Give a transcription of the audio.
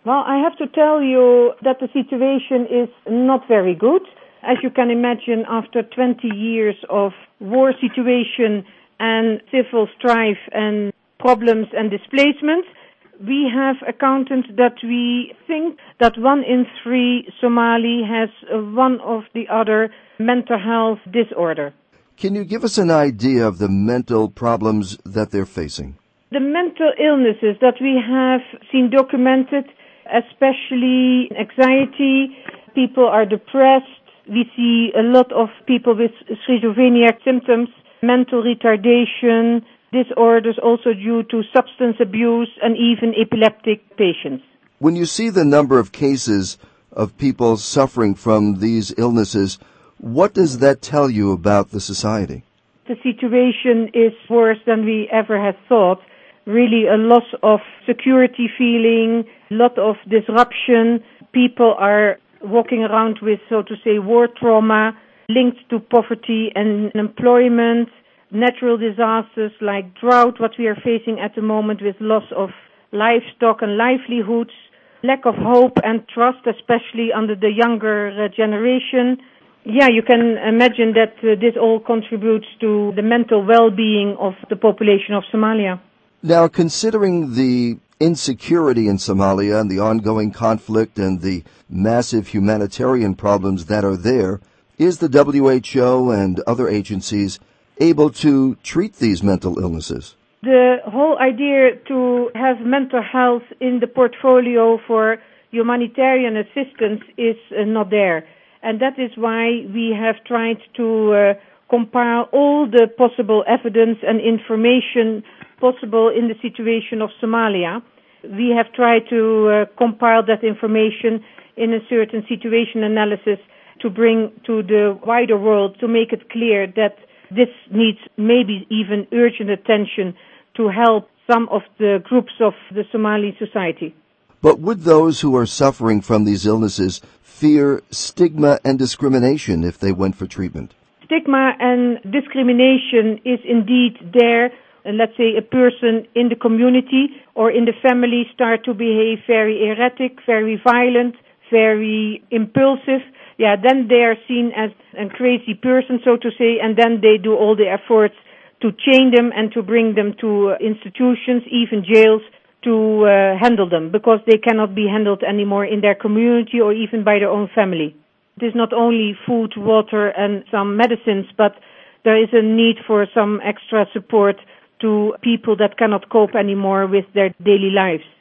Well, I have to tell you that the situation is not very good. As you can imagine, after 20 years of war situation and civil strife and problems and displacement, we have accounted that we think that 1 in 3 Somali has one of the other mental health disorder. Can you give us an idea of the mental problems that they're facing? The mental illnesses that we have seen documented, especially anxiety, people are depressed, we see a lot of people with schizophrenic symptoms, mental retardation, disorders also due to substance abuse and even epileptic patients. When you see the number of cases of people suffering from these illnesses, what does that tell you about the society? The situation is worse than we ever had thought. Really a loss of security feeling, lot of disruption. People are walking around with, so to say, war trauma linked to poverty and unemployment, natural disasters like drought, what we are facing at the moment with loss of livestock and livelihoods, lack of hope and trust, especially under the younger generation. Yeah, you can imagine that this all contributes to the mental well-being of the population of Somalia. Now, considering the insecurity in Somalia and the ongoing conflict and the massive humanitarian problems that are there, is the WHO and other agencies able to treat these mental illnesses? The whole idea to have mental health in the portfolio for humanitarian assistance is not there. And that is why we have tried to compile all the possible evidence and information possible in the situation of Somalia. We have tried to compile that information in a certain situation analysis to bring to the wider world to make it clear that this needs maybe even urgent attention to help some of the groups of the Somali society. But would those who are suffering from these illnesses fear stigma and discrimination if they went for treatment? Stigma and discrimination is indeed there. Let's say a person in the community or in the family start to behave very erratic, very violent, very impulsive. Yeah, then they are seen as a crazy person, so to say, and then they do all the efforts to chain them and to bring them to institutions, even jails, to handle them, because they cannot be handled anymore in their community or even by their own family. It is not only food, water, and some medicines, but there is a need for some extra support to people that cannot cope anymore with their daily lives.